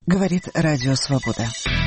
Говорит Радио Свобода.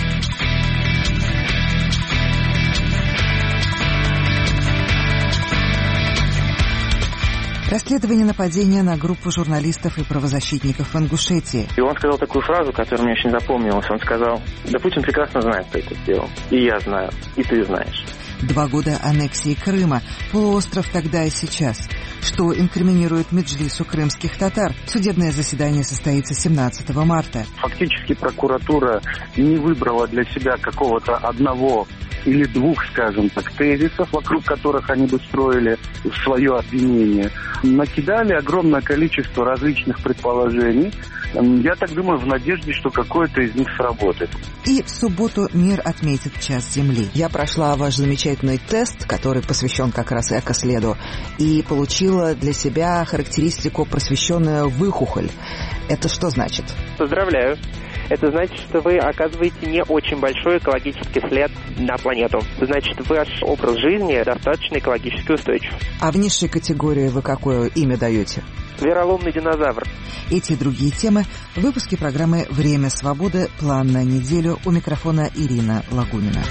Расследование нападения на группу журналистов и правозащитников в Ингушетии. И он сказал такую фразу, которая мне очень запомнилась. Он сказал: да Путин прекрасно знает, кто это сделал. И я знаю, и ты знаешь. 2 года аннексии Крыма, полуостров тогда и сейчас. Что инкриминирует Меджлису крымских татар? Судебное заседание состоится 17 марта. Фактически прокуратура не выбрала для себя какого-то одного или двух, скажем так, тезисов, вокруг которых они бы строили свое обвинение. Накидали огромное количество различных предположений. Я так думаю, в надежде, что какое-то из них сработает. И в субботу мир отметит Час Земли. Я прошла ваш замечательный тест, который посвящен как раз экоследу, и получила для себя характеристику «просвещенная выхухоль». Это что значит? Поздравляю. Это значит, что вы оказываете не очень большой экологический след на планету. Значит, ваш образ жизни достаточно экологически устойчив. А в низшей категории вы какое имя даете? Вероломный динозавр. Эти и другие темы в выпуске программы «Время свободы. План на неделю». У микрофона Ирина Лагунина.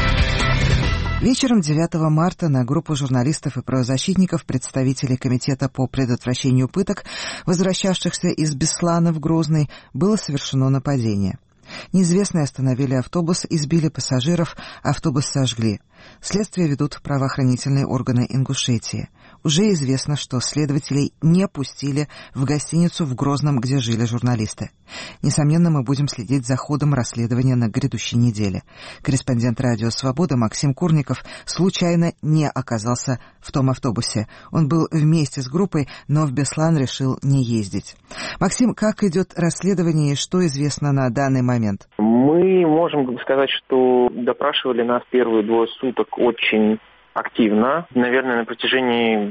Вечером 9 марта на группу журналистов и правозащитников, представителей Комитета по предотвращению пыток, возвращавшихся из Беслана в Грозный, было совершено нападение. Неизвестные остановили автобус, избили пассажиров, автобус сожгли. Следствие ведут правоохранительные органы Ингушетии. Уже известно, что следователей не пустили в гостиницу в Грозном, где жили журналисты. Несомненно, мы будем следить за ходом расследования на грядущей неделе. Корреспондент Радио Свобода Максим Курников случайно не оказался в том автобусе. Он был вместе с группой, но в Беслан решил не ездить. Максим, как идет расследование и что известно на данный момент? Мы можем сказать, что допрашивали нас первые 2 суток очень активно. Наверное, на протяжении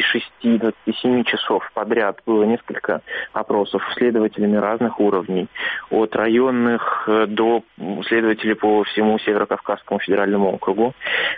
26-27 часов подряд было несколько опросов следователями разных уровней. От районных до следователей по всему Северо-Кавказскому федеральному округу.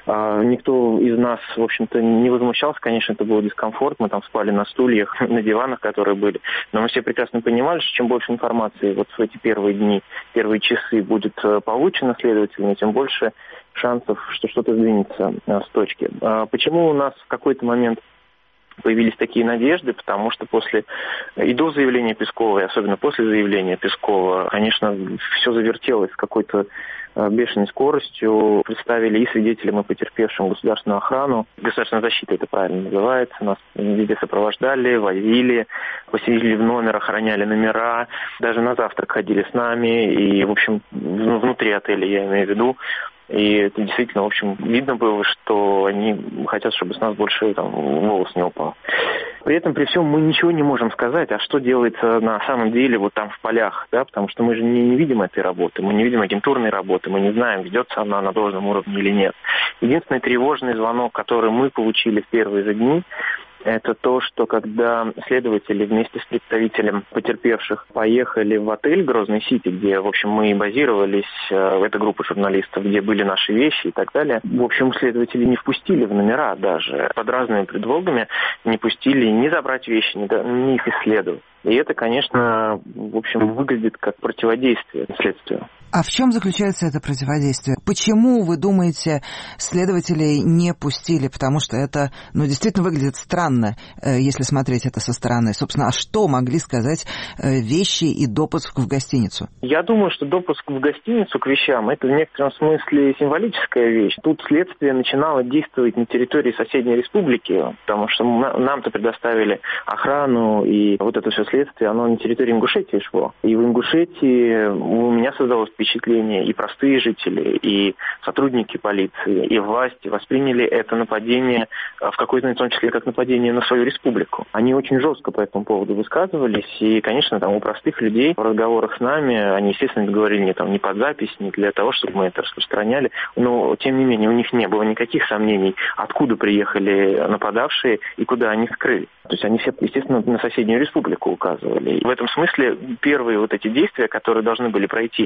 Никто из нас, в общем-то, не возмущался. Конечно, это был дискомфорт. Мы там спали на стульях, на диванах, которые были. Но мы все прекрасно понимали, что чем больше информации вот в эти первые дни, первые часы будет получено следователями, тем больше шансов, что что-то сдвинется с точки. Почему у нас в какой-то момент появились такие надежды? Потому что после и до заявления Пескова, и особенно после заявления Пескова, конечно, все завертелось с какой-то бешеной скоростью. Представили и свидетелям, и потерпевшим государственную охрану. Государственная защита это правильно называется. Нас везде сопровождали, возили, поселили в номер, охраняли номера. Даже на завтрак ходили с нами. И, в общем, внутри отеля, я имею в виду. И это действительно, в общем, видно было, что они хотят, чтобы с нас больше волос не упал. При этом, при всем, мы ничего не можем сказать, а что делается на самом деле вот там в полях, да, потому что мы же не видим этой работы, мы не видим агентурной работы, мы не знаем, ведется она на должном уровне или нет. Единственный тревожный звонок, который мы получили в первые же дни, это то, что когда следователи вместе с представителем потерпевших поехали в отель Грозный-Сити, где, в общем, мы и базировались, эта группа журналистов, где были наши вещи и так далее, в общем, следователи не впустили в номера даже. Под разными предлогами не пустили ни забрать вещи, ни их исследовать. И это, конечно, в общем, выглядит как противодействие следствию. А в чем заключается это противодействие? Почему, вы думаете, следователей не пустили? Потому что это, действительно выглядит странно, если смотреть это со стороны. Собственно, а что могли сказать вещи и допуск в гостиницу? Я думаю, что допуск в гостиницу к вещам – это в некотором смысле символическая вещь. Тут следствие начинало действовать на территории соседней республики, потому что нам-то предоставили охрану, и вот это все следствие, оно на территории Ингушетии шло. И в Ингушетии у меня создалось впечатление, и простые жители, и сотрудники полиции, и власти восприняли это нападение в какой-то, в том числе, как нападение на свою республику. Они очень жестко по этому поводу высказывались, и, конечно, у простых людей в разговорах с нами, они, естественно, говорили не под запись, не для того, чтобы мы это распространяли, но, тем не менее, у них не было никаких сомнений, откуда приехали нападавшие и куда они скрылись. То есть они все, естественно, на соседнюю республику указывали. И в этом смысле первые вот эти действия, которые должны были пройти на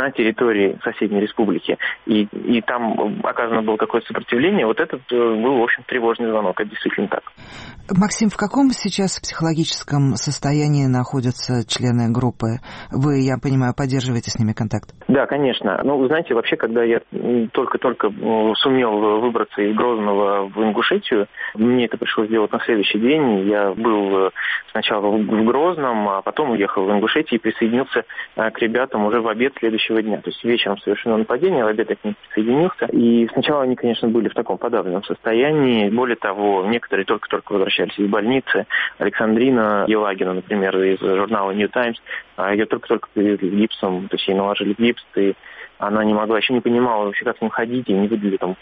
на территории соседней республики, и там оказано было какое-то сопротивление, вот этот был, в общем, тревожный звонок, это действительно так. Максим, в каком сейчас психологическом состоянии находятся члены группы? Вы, я понимаю, поддерживаете с ними контакт? Да, конечно. Ну, вы знаете, вообще, когда я только-только сумел выбраться из Грозного в Ингушетию, мне это пришлось сделать на следующий день. Я был сначала в Грозном, а потом уехал в Ингушетию и присоединился к ребятам уже в обед следующего дня. То есть вечером совершено нападение, в обед я к ним присоединился. И сначала они, конечно, были в таком подавленном состоянии. Более того, некоторые только-только возвращались из больницы. Александрина Елагина, например, из журнала New Times, ее только-только привезли гипсом, то есть ей наложили гипс, и она не могла, еще не понимала вообще, как с ним ходить, ей не выдали там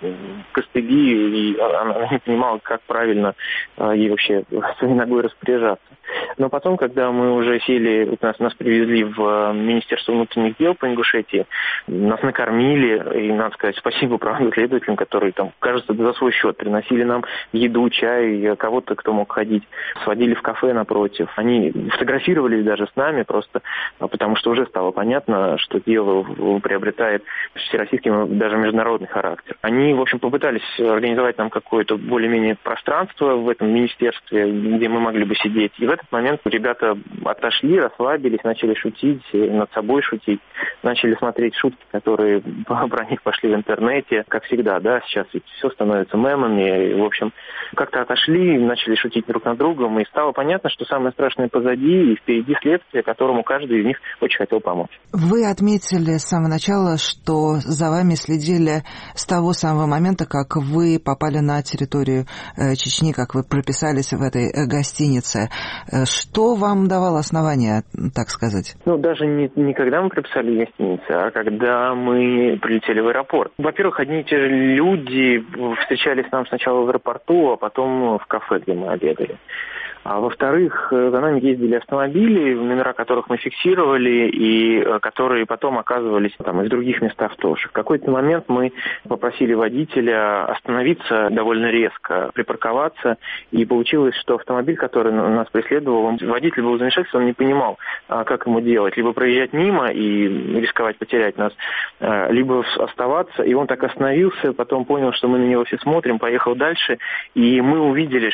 костыли, и она не понимала, как правильно ей вообще своей ногой распоряжаться. Но потом, когда мы уже сели, нас привезли в Министерство внутренних дел по Ингушетии, нас накормили, и, надо сказать, спасибо правда следователям, которые там, кажется, за свой счет приносили нам еду, чай, кого-то, кто мог ходить, сводили в кафе напротив. Они фотографировались даже с нами просто, потому что уже стало понятно, что дело приобретает всероссийский, даже международный характер. Они, в общем, попытались организовать нам какое-то более-менее пространство в этом министерстве, где мы могли бы сидеть. И в этот момент ребята отошли, расслабились, начали шутить, над собой шутить, начали смотреть шутки, которые про них пошли в интернете, как всегда, да, сейчас ведь все становится мемами, и, в общем, как-то отошли, начали шутить друг над другом, и стало понятно, что самое страшное позади, и впереди следствие, которому каждый из них очень хотел помочь. Вы отметили с самого начала, что за вами следили с того самого момента, как вы попали на территорию Чечни, как вы прописались в этой гостинице. Что вам давало основание, так сказать? Ну, даже не когда мы прописали в гостинице, а когда мы прилетели в аэропорт. Во-первых, одни и те же люди встречались нам сначала в аэропорту, а потом в кафе, где мы обедали. А во-вторых, за нами ездили автомобили, номера которых мы фиксировали, и которые потом оказывались там и в других местах тоже. В какой-то момент мы попросили водителя остановиться довольно резко, припарковаться, и получилось, что автомобиль, который нас преследовал, водитель был в замешательстве, он не понимал, как ему делать. Либо проезжать мимо и рисковать потерять нас, либо оставаться. И он так остановился, потом понял, что мы на него все смотрим, поехал дальше, и мы увидели,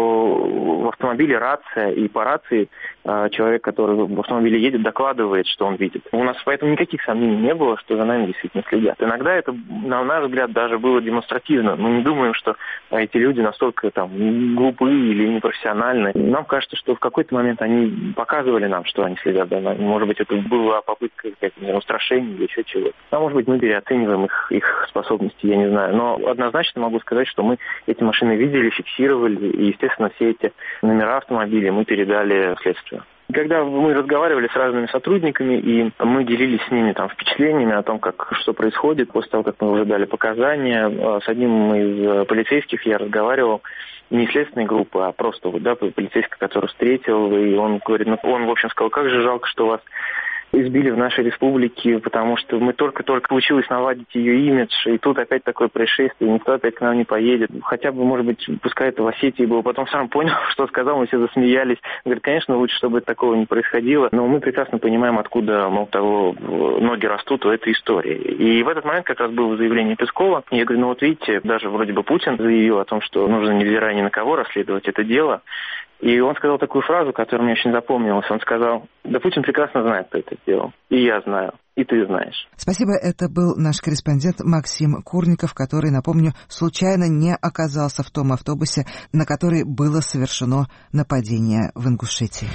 что в автомобиле рация, и по рации человек, который в автомобиле едет, докладывает, что он видит. У нас поэтому никаких сомнений не было, что за нами действительно следят. Иногда это, на наш взгляд, даже было демонстративно. Мы не думаем, что эти люди настолько там глупые или непрофессиональны. Нам кажется, что в какой-то момент они показывали нам, что они следят за нами. Может быть, это была попытка какого-то устрашения или еще чего-то. А может быть, мы переоцениваем их способности, я не знаю. Но однозначно могу сказать, что мы эти машины видели, фиксировали, и, естественно, все эти номера автомобилей мы передали следствию. Когда мы разговаривали с разными сотрудниками, и мы делились с ними там впечатлениями о том, что происходит, после того, как мы уже дали показания, с одним из полицейских я разговаривал, не следственной группы, а просто полицейский, который встретил, и он говорит, он, в общем, сказал, как же жалко, что вас избили в нашей республике, потому что мы только-только получилось наладить ее имидж, и тут опять такое происшествие, никто опять к нам не поедет. Хотя бы, может быть, пускай это в Осетии было. Потом сам понял, что сказал, мы все засмеялись. Говорит, конечно, лучше, чтобы такого не происходило, но мы прекрасно понимаем, откуда, мол, того ноги растут у этой истории. И в этот момент как раз было заявление Пескова. Я говорю, вот видите, даже вроде бы Путин заявил о том, что нужно, невзирая ни на кого, расследовать это дело. И он сказал такую фразу, которая мне очень запомнилась. Он сказал, да Путин прекрасно знает, кто это сделал. И я знаю, и ты знаешь. Спасибо. Это был наш корреспондент Максим Курников, который, напомню, случайно не оказался в том автобусе, на который было совершено нападение в Ингушетии.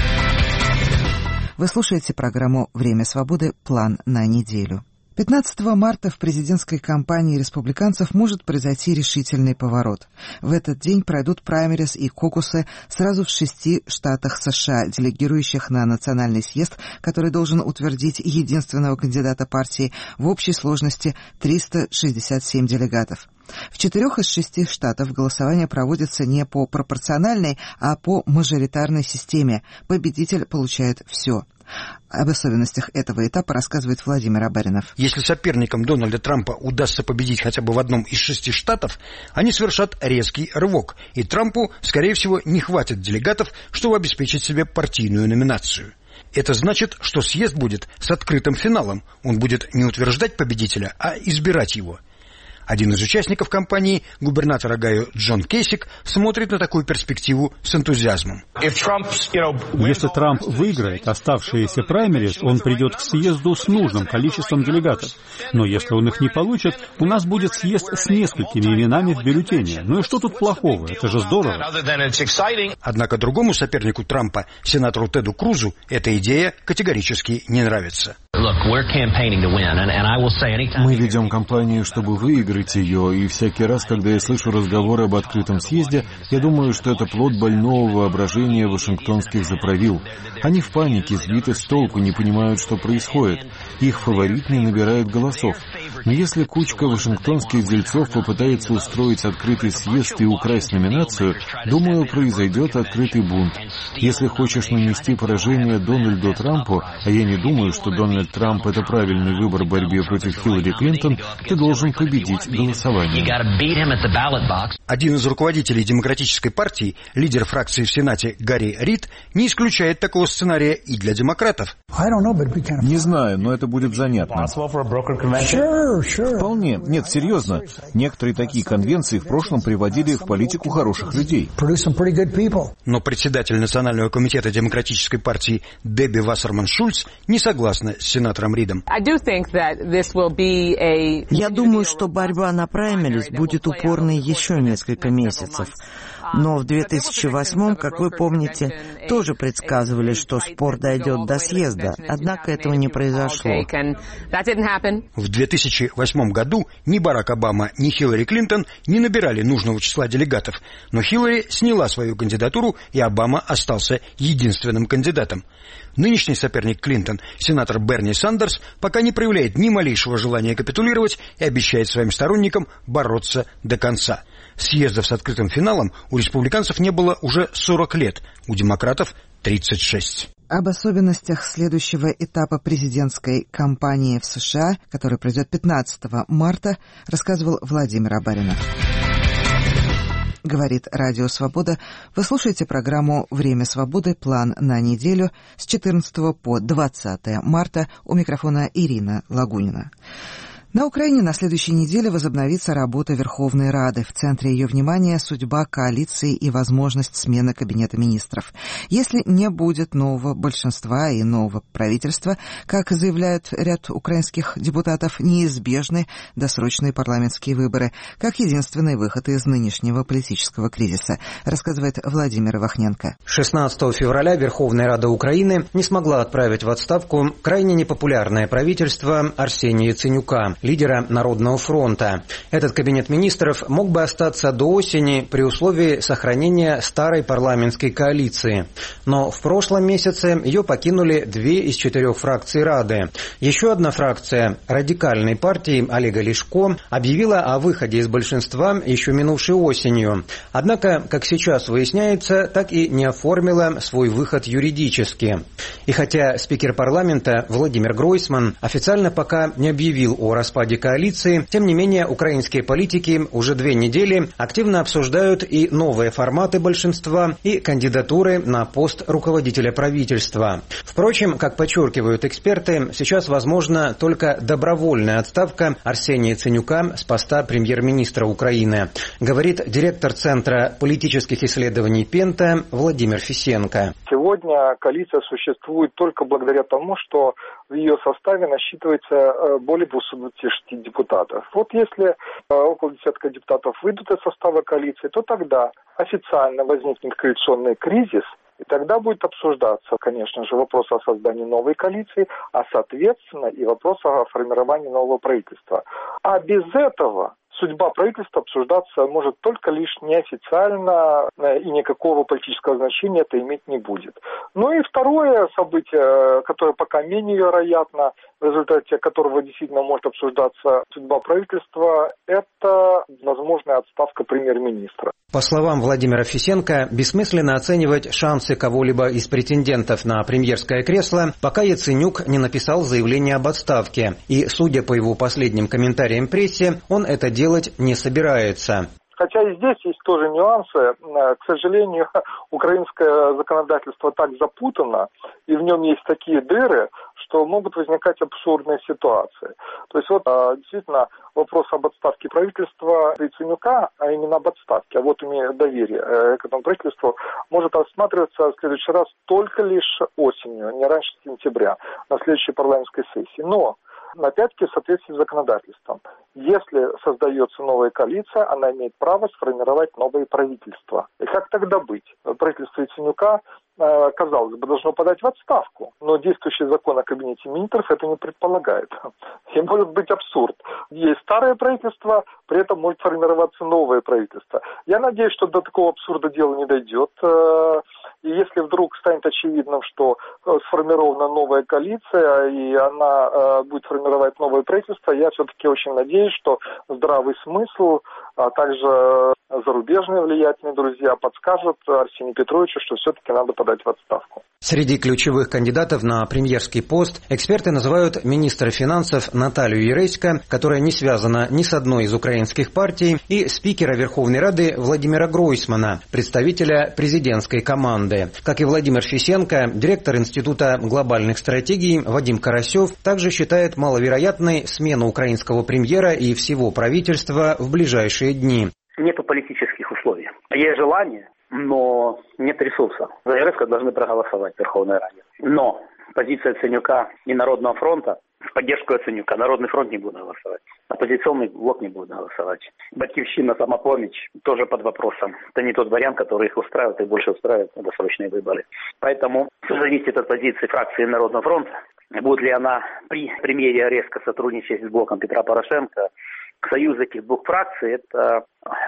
Вы слушаете программу «Время свободы. План на неделю». 15 марта в президентской кампании республиканцев может произойти решительный поворот. В этот день пройдут праймерис и кокусы сразу в 6 штатах США, делегирующих на национальный съезд, который должен утвердить единственного кандидата партии в общей сложности 367 делегатов. В 4 из 6 штатов голосование проводится не по пропорциональной, а по мажоритарной системе. Победитель получает все. Об особенностях этого этапа рассказывает Владимир Абаринов. Если соперникам Дональда Трампа удастся победить хотя бы в одном из 6 штатов, они совершат резкий рывок, и Трампу, скорее всего, не хватит делегатов, чтобы обеспечить себе партийную номинацию. Это значит, что съезд будет с открытым финалом. Он будет не утверждать победителя, а избирать его. Один из участников кампании, губернатор Огайо Джон Кейсик, смотрит на такую перспективу с энтузиазмом. Если Трамп выиграет оставшиеся праймериз, он придет к съезду с нужным количеством делегатов. Но если он их не получит, у нас будет съезд с несколькими именами в бюллетене. Ну и что тут плохого? Это же здорово. Однако другому сопернику Трампа, сенатору Теду Крузу, эта идея категорически не нравится. Мы ведем кампанию, чтобы выиграть ее, и всякий раз, когда я слышу разговоры об открытом съезде, я думаю, что это плод больного воображения вашингтонских заправил. Они в панике, сбиты с толку, не понимают, что происходит. Их фаворит не набирает голосов. Но если кучка вашингтонских дельцов попытается устроить открытый съезд и украсть номинацию, думаю, произойдет открытый бунт. Если хочешь нанести поражение Дональду Трампу, а я не думаю, что Дональд Трамп — это правильный выбор в борьбе против Хиллари Клинтон, ты должен победить голосованием. Один из руководителей Демократической партии, лидер фракции в Сенате Гарри Рид, не исключает такого сценария и для демократов. Не знаю, но это будет занятно. Вполне. Нет, серьезно. Некоторые такие конвенции в прошлом приводили в политику хороших людей. Но председатель Национального комитета Демократической партии Дебби Вассерман-Шульц не согласна с сенатором Ридом. Я думаю, что борьба на праймериз будет упорной еще несколько месяцев. Но в 2008-м, как вы помните, тоже предсказывали, что спор дойдет до съезда, однако этого не произошло. В 2008 году ни Барак Обама, ни Хиллари Клинтон не набирали нужного числа делегатов, но Хиллари сняла свою кандидатуру, и Обама остался единственным кандидатом. Нынешний соперник Клинтон, сенатор Берни Сандерс, пока не проявляет ни малейшего желания капитулировать и обещает своим сторонникам бороться до конца. Съездов с открытым финалом у республиканцев не было уже 40 лет, у демократов 36. Об особенностях следующего этапа президентской кампании в США, который пройдет 15 марта, рассказывал Владимир Абаринов. Говорит Радио Свобода. Вы слушаете программу «Время свободы. План на неделю» с 14 по 20 марта. У микрофона Ирина Лагунина. На Украине на следующей неделе возобновится работа Верховной Рады. В центре ее внимания судьба коалиции и возможность смены Кабинета министров. Если не будет нового большинства и нового правительства, как заявляют ряд украинских депутатов, неизбежны досрочные парламентские выборы, как единственный выход из нынешнего политического кризиса, рассказывает Владимир Вахненко. 16 февраля Верховная Рада Украины не смогла отправить в отставку крайне непопулярное правительство Арсения Яценюка, лидера Народного фронта. Этот кабинет министров мог бы остаться до осени при условии сохранения старой парламентской коалиции. Но в прошлом месяце ее покинули 2 из 4 фракций Рады. Еще одна фракция радикальной партии Олега Ляшко объявила о выходе из большинства еще минувшей осенью. Однако, как сейчас выясняется, так и не оформила свой выход юридически. И хотя спикер парламента Владимир Гройсман официально пока не объявил о распаде коалиции, тем не менее украинские политики уже 2 недели активно обсуждают и новые форматы большинства, и кандидатуры на пост руководителя правительства. Впрочем, как подчеркивают эксперты, сейчас возможна только добровольная отставка Арсения Яценюка с поста премьер-министра Украины, говорит директор Центра политических исследований Пента Владимир Фисенко. Сегодня коалиция существует только благодаря тому, что в ее составе насчитывается более 226 депутатов. Вот если около десятка депутатов выйдут из состава коалиции, то тогда официально возникнет коалиционный кризис, и тогда будет обсуждаться, конечно же, вопрос о создании новой коалиции, а соответственно и вопрос о формировании нового правительства. А без этого судьба правительства обсуждаться может только лишь неофициально, и никакого политического значения это иметь не будет. Ну и второе событие, которое пока менее вероятно, в результате которого действительно может обсуждаться судьба правительства, это возможная отставка премьер-министра. По словам Владимира Фисенко, бессмысленно оценивать шансы кого-либо из претендентов на премьерское кресло, пока Яценюк не написал заявление об отставке. И, судя по его последним комментариям прессе, он это делать не собирается. Хотя и здесь есть тоже нюансы. К сожалению, украинское законодательство так запутано, и в нем есть такие дыры, что могут возникать абсурдные ситуации. То есть вот действительно вопрос об отставке правительства Яценюка, а именно об отставке, а вот имея доверие к этому правительству, может рассматриваться в следующий раз только лишь осенью, не раньше сентября, на следующей парламентской сессии. Но опять-таки в соответствии с законодательством. Если создается новая коалиция, она имеет право сформировать новое правительство. И как тогда быть? Правительство Яценюка, казалось бы, должно подать в отставку, но действующий закон о кабинете министров это не предполагает. И может быть абсурд. Есть старое правительство, при этом может формироваться новое правительство. Я надеюсь, что до такого абсурда дело не дойдет. И если вдруг станет очевидным, что сформирована новая коалиция, и она будет формировать новое правительство, я все-таки очень надеюсь, что здравый смысл, а также зарубежные влиятельные друзья подскажут Арсению Петровичу, что все-таки надо подать в отставку. Среди ключевых кандидатов на премьерский пост эксперты называют министра финансов Наталью Яресько, которая не связана ни с одной из украинских партий, и спикера Верховной Рады Владимира Гройсмана, представителя президентской команды. Как и Владимир Фисенко, директор Института глобальных стратегий Вадим Карасев также считает маловероятной смену украинского премьера и всего правительства в ближайшие дни. Нету политических условий. Есть желание, но нет ресурса. За Яресько должны проголосовать в Верховной Раде. Но позиция Яценюка и Народного фронта в поддержку Яценюка Народный фронт не будет голосовать. Оппозиционный блок не будет голосовать. Батькивщина, Самопомощь тоже под вопросом. Это не тот вариант, который их устраивает, и больше устраивает досрочные выборы. Поэтому все зависит от позиции фракции Народного фронта. Будет ли она при премьере Яресько сотрудничать с блоком Петра Порошенко. Союз этих двух фракций – это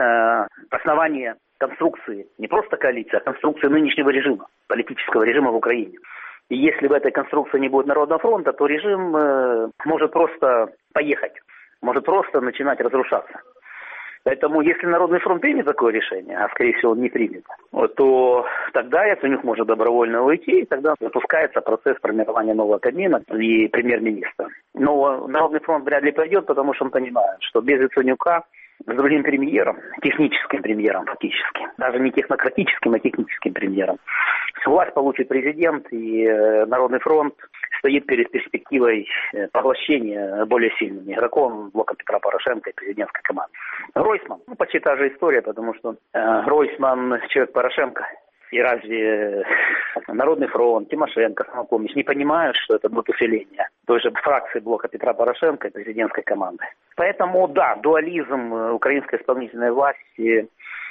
основание конструкции, не просто коалиции, а конструкции нынешнего режима, политического режима в Украине. И если в этой конструкции не будет Народного фронта, то режим может просто поехать, может просто начинать разрушаться. Поэтому если Народный фронт примет такое решение, а скорее всего он не примет, то тогда Яценюк может добровольно уйти, и тогда запускается процесс формирования нового Кабмина и премьер-министра. Но Народный фронт вряд ли пойдет, потому что он понимает, что без Яценюка с другим премьером, техническим премьером фактически, даже не технократическим, а техническим премьером, власть получит президент, и Народный фронт стоит перед перспективой поглощения более сильным игроком блока Петра Порошенко и президентской команды. Гройсман, почти та же история, потому что Гройсман человек Порошенко. И разве Народный фронт, Тимошенко, Самопомощь не понимают, что это будет усиление той же фракции блока Петра Порошенко и президентской команды? Поэтому, да, дуализм украинской исполнительной власти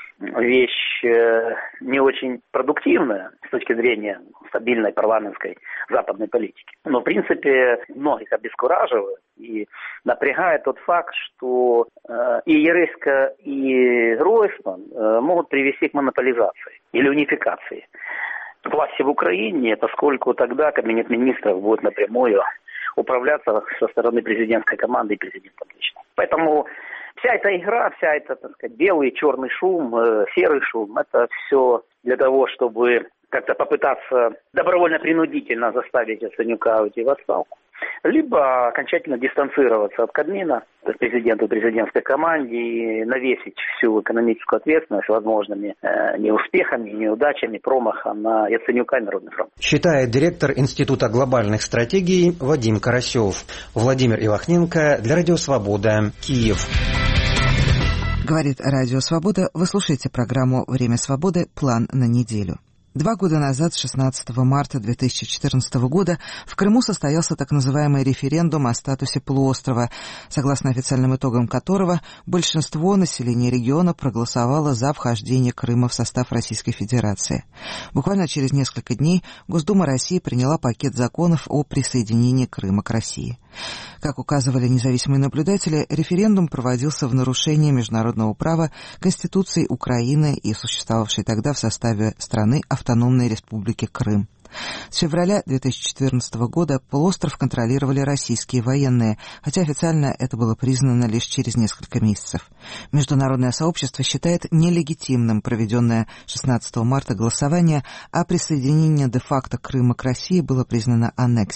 вещь не очень продуктивная с точки зрения стабильной парламентской западной политики. Но, в принципе, многих обескураживает и напрягает тот факт, что и Яресько, и Гройсман могут привести к монополизации или унификации власти в Украине, поскольку тогда Кабинет министров будет напрямую управляться со стороны президентской команды и президентом лично. Поэтому вся эта игра, вся эта, так сказать, белый и черный шум, серый шум, это все для того, чтобы как-то попытаться добровольно-принудительно заставить Яценюка уйти в отставку, либо окончательно дистанцироваться от Кабмина, президенту и президентской команде, и навесить всю экономическую ответственность возможными неуспехами, неудачами, промахом на Яценюка и Народный фронт. Считает директор Института глобальных стратегий Вадим Карасев. Владимир Ивахненко для Радио Свобода, Киев. Говорит Радио Свобода. Вы слушаете программу «Время свободы. План на неделю». 2 года назад, 16 марта 2014 года, в Крыму состоялся так называемый референдум о статусе полуострова, согласно официальным итогам которого большинство населения региона проголосовало за вхождение Крыма в состав Российской Федерации. Буквально через несколько дней Госдума России приняла пакет законов о присоединении Крыма к России. Как указывали независимые наблюдатели, референдум проводился в нарушении международного права, Конституции Украины и существовавшей тогда в составе страны Автономной Республики Крым. С февраля 2014 года полуостров контролировали российские военные, хотя официально это было признано лишь через несколько месяцев. Международное сообщество считает нелегитимным проведенное 16 марта голосование, а присоединение де-факто Крыма к России было признано аннексией.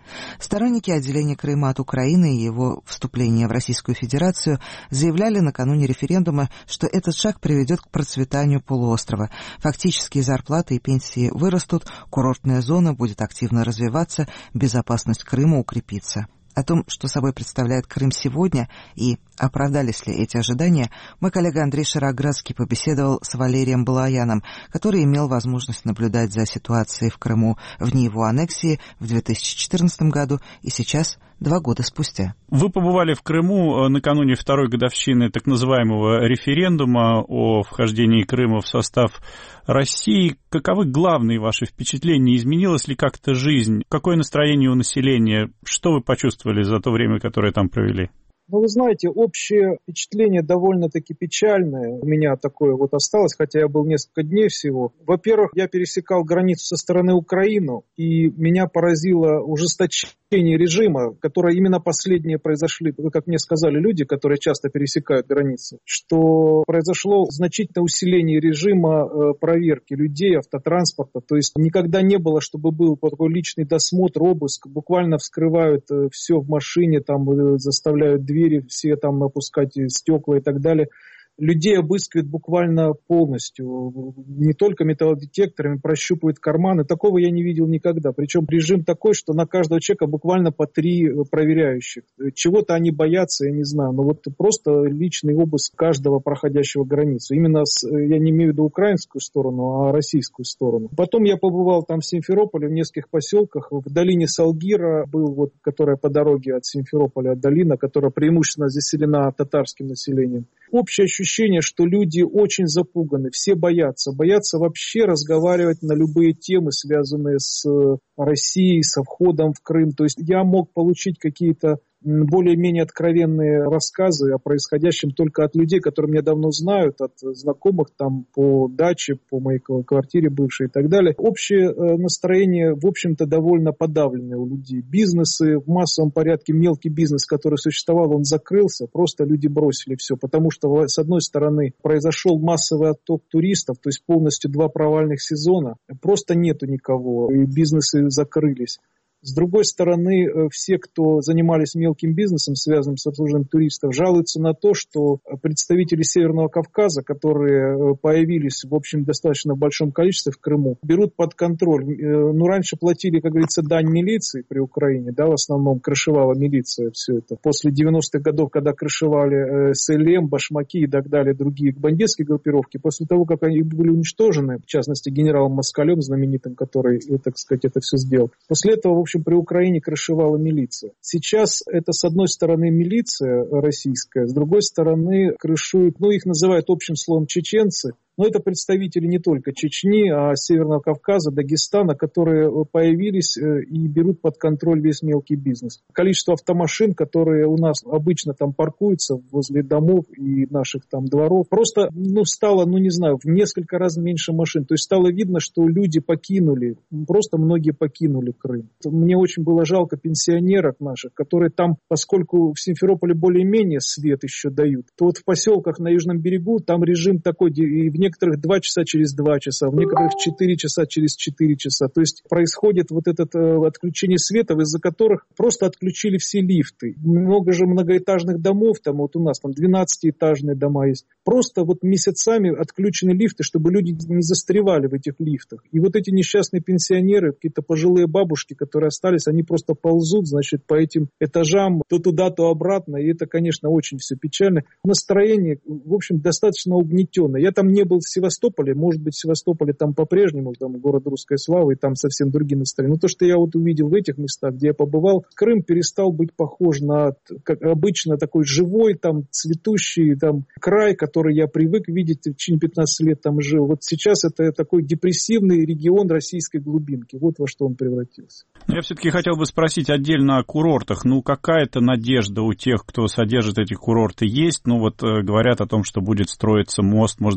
Сторонники отделения Крыма от Украины и его вступления в Российскую Федерацию заявляли накануне референдума, что этот шаг приведет к процветанию полуострова. Фактически зарплаты и пенсии вырастут, курортная зона будет активно развиваться, безопасность Крыма укрепится. О том, что собой представляет Крым сегодня и оправдались ли эти ожидания, мой коллега Андрей Шароградский побеседовал с Валерием Балаяном, который имел возможность наблюдать за ситуацией в Крыму в дни его аннексии в 2014 году и сейчас, 2 года спустя. Вы побывали в Крыму накануне второй годовщины так называемого референдума о вхождении Крыма в состав России. Каковы главные ваши впечатления? Изменилась ли как-то жизнь? Какое настроение у населения? Что вы почувствовали за то время, которое там провели? Ну, вы знаете, общее впечатление довольно-таки печальное у меня такое вот осталось, хотя я был несколько дней всего. Во-первых, я пересекал границу со стороны Украины, и меня поразило ужесточение режима, которое именно последнее произошли, как мне сказали люди, которые часто пересекают границу, что произошло значительное усиление режима проверки людей, автотранспорта. То есть никогда не было, чтобы был такой личный досмотр, обыск. Буквально вскрывают все в машине, там заставляют двери все там опускать, стекла и так далее. Людей обыскивают буквально полностью. Не только металлодетекторами, прощупывают карманы. Такого я не видел никогда. Причем режим такой, что на каждого человека буквально по 3 проверяющих. Чего-то они боятся, я не знаю. Но вот просто личный обыск каждого проходящего границу. Именно я не имею в виду украинскую сторону, а российскую сторону. Потом я побывал там в Симферополе, в нескольких поселках. В долине Салгира был, вот, которая по дороге от Симферополя, долина, которая преимущественно заселена татарским населением. Общее ощущение, что люди очень запуганы, все боятся вообще разговаривать на любые темы, связанные с Россией, со входом в Крым. То есть я мог получить какие-то более-менее откровенные рассказы о происходящем только от людей, которые меня давно знают, от знакомых там по даче, по моей квартире бывшей и так далее. Общее настроение, в общем-то, довольно подавленное у людей. Бизнесы в массовом порядке, мелкий бизнес, который существовал, он закрылся, просто люди бросили все, потому что, с одной стороны, произошел массовый отток туристов, то есть полностью 2 провальных сезона, просто нету никого, и бизнесы закрылись. С другой стороны, все, кто занимались мелким бизнесом, связанным с обслуживанием туристов, жалуются на то, что представители Северного Кавказа, которые появились, в общем, достаточно в большом количестве в Крыму, берут под контроль. Ну, раньше платили, как говорится, дань милиции при Украине, да, в основном крышевала милиция все это. После 90-х годов, когда крышевали СЛМ, башмаки и так далее, другие бандитские группировки, после того, как они были уничтожены, в частности, генералом Москалем знаменитым, который, так сказать, это все сделал, после этого, в общем, при Украине крышевала милиция. Сейчас это, с одной стороны, милиция российская, с другой стороны, крышуют, ну, их называют общим словом чеченцы, но это представители не только Чечни, а Северного Кавказа, Дагестана, которые появились и берут под контроль весь мелкий бизнес. Количество автомашин, которые у нас обычно там паркуются возле домов и наших там дворов, просто, стало, не знаю, в несколько раз меньше машин. То есть стало видно, что люди покинули, просто многие покинули Крым. Мне очень было жалко пенсионеров наших, которые там, поскольку в Симферополе более-менее свет еще дают, то вот в поселках на Южном берегу там режим такой, и в некоторых 2 часа через 2 часа, в некоторых 4 часа через 4 часа. То есть происходит вот это отключение света, из-за которых просто отключили все лифты. Много же многоэтажных домов, там вот у нас там 12-этажные дома есть. Просто вот месяцами отключены лифты, чтобы люди не застревали в этих лифтах. И вот эти несчастные пенсионеры, какие-то пожилые бабушки, которые остались, они просто ползут, значит, по этим этажам, то туда, то обратно. И это, конечно, очень все печально. Настроение, в общем, достаточно угнетенное. Я там не был в Севастополе, может быть, в Севастополе там по-прежнему, там город русской славы, и там совсем другие настроения. Но то, что я вот увидел в этих местах, где я побывал, Крым перестал быть похож на, как обычно, такой живой, там, цветущий там край, который я привык видеть, в течение 15 лет там жил. Вот сейчас это такой депрессивный регион российской глубинки. Вот во что он превратился. Я все-таки хотел бы спросить отдельно о курортах. Какая-то надежда у тех, кто содержит эти курорты, есть? Говорят о том, что будет строиться мост, может быть, они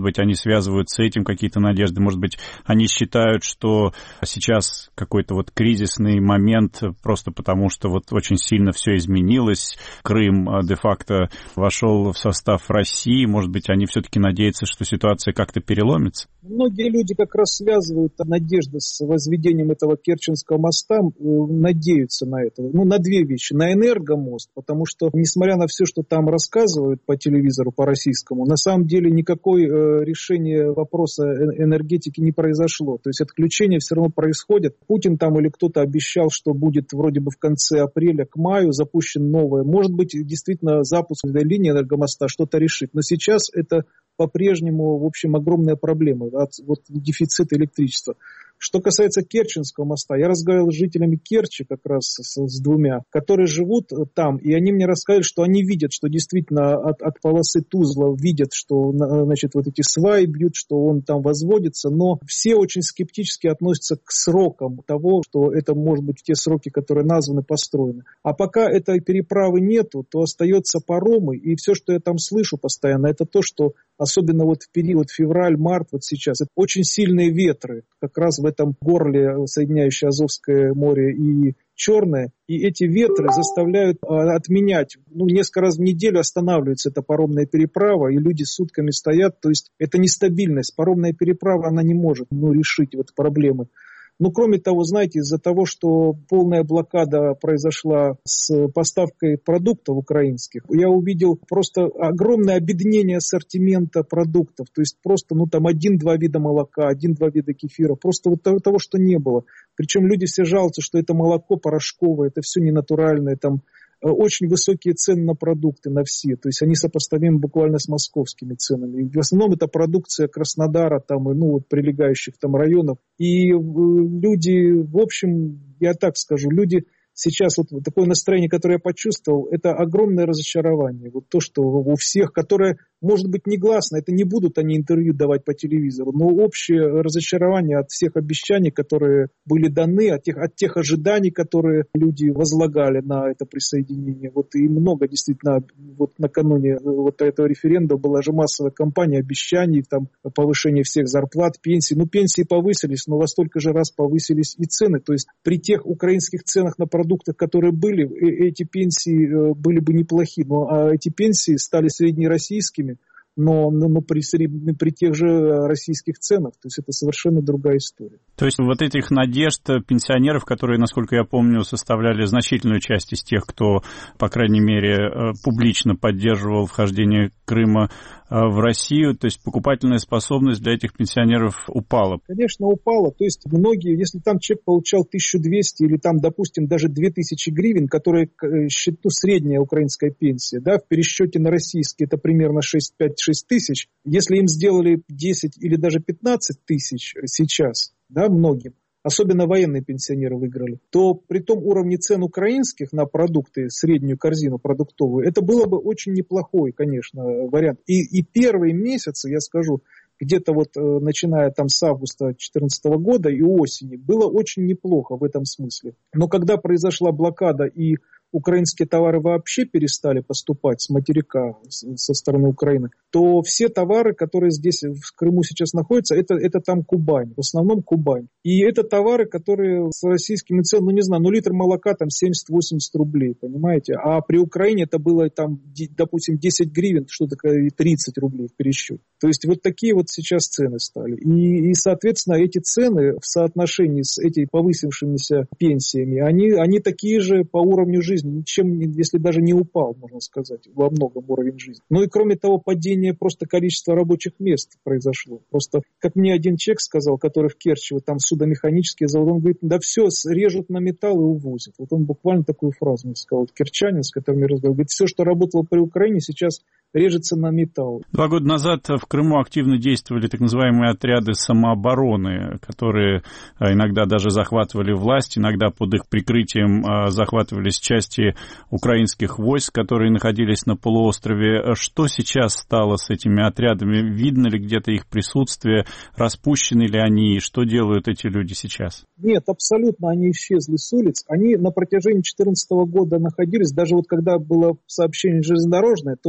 связывают с этим какие-то надежды? Может быть, они считают, что сейчас какой-то вот кризисный момент просто потому, что вот очень сильно все изменилось, Крым де-факто вошел в состав России, может быть, они все-таки надеются, что ситуация как-то переломится? Многие люди как раз связывают надежды с возведением этого Керченского моста, надеются на это. На две вещи. На энергомост, потому что, несмотря на все, что там рассказывают по телевизору, по российскому, на самом деле никакое решение вопроса энергетики не произошло. То есть отключение все равно происходит. Путин там или кто-то обещал, что будет вроде бы в конце апреля к маю запущен новое. Может быть, действительно запуск этой линии энергомоста что-то решит. Но сейчас это по-прежнему, в общем, огромная проблема, дефицит электричества. Что касается Керченского моста, я разговаривал с жителями Керчи как раз с двумя, которые живут там, и они мне рассказали, что они видят, что действительно от полосы Тузла видят, что, значит, вот эти сваи бьют, что он там возводится, но все очень скептически относятся к срокам того, что это может быть в те сроки, которые названы, построены. А пока этой переправы нету, то остается паромы, и все, что я там слышу постоянно, это то, что особенно вот в период февраль-март, вот сейчас, это очень сильные ветры, как раз в этом горле, соединяющее Азовское море и Черное, и эти ветры заставляют отменять, несколько раз в неделю останавливается эта паромная переправа, и люди сутками стоят, то есть это нестабильность, паромная переправа, она не может решить вот проблемы. Кроме того, знаете, из-за того, что полная блокада произошла с поставкой продуктов украинских, я увидел просто огромное обеднение ассортимента продуктов. То есть просто, там 1-2 вида молока, 1-2 вида кефира. Просто вот того, что не было. Причем люди все жалуются, что это молоко порошковое, это все ненатуральное, там очень высокие цены на продукты, на все. То есть они сопоставимы буквально с московскими ценами. И в основном это продукция Краснодара там, и прилегающих там районов. И люди, в общем, я так скажу, люди сейчас вот такое настроение, которое я почувствовал, это огромное разочарование. Вот то, что у всех, которое, может быть, негласно, это не будут они интервью давать по телевизору, но общее разочарование от всех обещаний, которые были даны, от тех ожиданий, которые люди возлагали на это присоединение. Вот и много действительно, вот накануне вот этого референдума была же массовая кампания обещаний, там повышение всех зарплат, пенсий. Пенсии повысились, но во столько же раз повысились и цены. То есть при тех украинских ценах на продуктах, которые были, эти пенсии были бы неплохи. А эти пенсии стали среднероссийскими, но при тех же российских ценах. То есть это совершенно другая история. То есть вот этих надежд пенсионеров, которые, насколько я помню, составляли значительную часть из тех, кто, по крайней мере, публично поддерживал вхождение Крыма в Россию, то есть покупательная способность для этих пенсионеров упала? Конечно, упала. То есть многие, если там человек получал 1200 или там, допустим, даже 2000 гривен, которые средняя украинская пенсия, да, в пересчете на российские это примерно 5-6 тысяч, если им сделали 10 или даже 15 тысяч сейчас, да, многим, особенно военные пенсионеры выиграли, то при том уровне цен украинских на продукты, среднюю корзину продуктовую, это было бы очень неплохой, конечно, вариант. И первые месяцы, я скажу, где-то вот начиная там с августа 2014 года и осени, было очень неплохо в этом смысле. Но когда произошла блокада и украинские товары вообще перестали поступать с материка, со стороны Украины, то все товары, которые здесь в Крыму сейчас находятся, это там Кубань, в основном Кубань. И это товары, которые с российскими ценами, литр молока там 70-80 рублей, понимаете? А при Украине это было там, допустим, 10 гривен, что такое 30 рублей в пересчете. То есть вот такие вот сейчас цены стали. И соответственно, эти цены в соотношении с этими повысившимися пенсиями, они такие же по уровню жизни, ничем, если даже не упал, можно сказать, во многом уровень жизни. И кроме того, падение просто количества рабочих мест произошло. Просто, как мне один человек сказал, который в Керчи, вот там судомеханический завод, он говорит, да все, режут на металл и увозят. Вот он буквально такую фразу мне сказал. Вот керчанин, с которым я разговаривал, говорит, все, что работало при Украине, сейчас режется на металл. 2 года назад в Крыму активно действовали так называемые отряды самообороны, которые иногда даже захватывали власть, иногда под их прикрытием захватывались части украинских войск, которые находились на полуострове. Что сейчас стало с этими отрядами? Видно ли где-то их присутствие? Распущены ли они? Что делают эти люди сейчас? Нет, абсолютно они исчезли с улиц. Они на протяжении 2014 года находились, даже вот когда было сообщение железнодорожное, то все